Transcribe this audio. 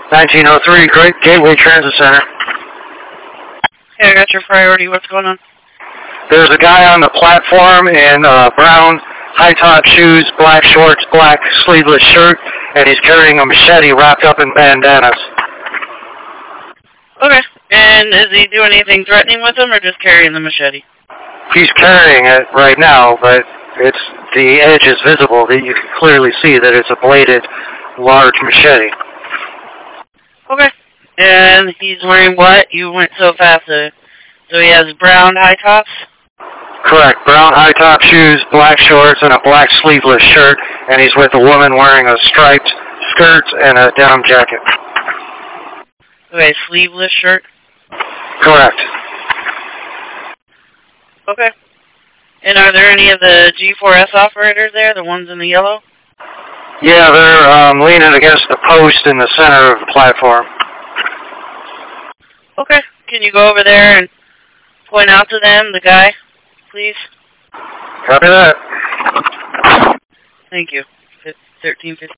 1903 Great Gateway Transit Center. Okay, I got your priority. What's going on? There's a guy on the platform in brown high-top shoes, black shorts, black sleeveless shirt, and he's carrying a machete wrapped up in bandanas. Okay. And is he doing anything threatening with him or just carrying the machete? He's carrying it right now, but the edge is visible. You can clearly see that it's a bladed, large machete. Okay. And he's wearing what? You went so fast. So he has brown high tops? Correct. Brown high-top shoes, black shorts, and a black sleeveless shirt, and he's with a woman wearing a striped skirt and a denim jacket. Okay, sleeveless shirt? Correct. Okay. And are there any of the G4S operators there, the ones in the yellow? Yeah, they're leaning against the post in the center of the platform. Okay. Can you go over there and point out to them, the guy, please? Copy that. Thank you. 1350.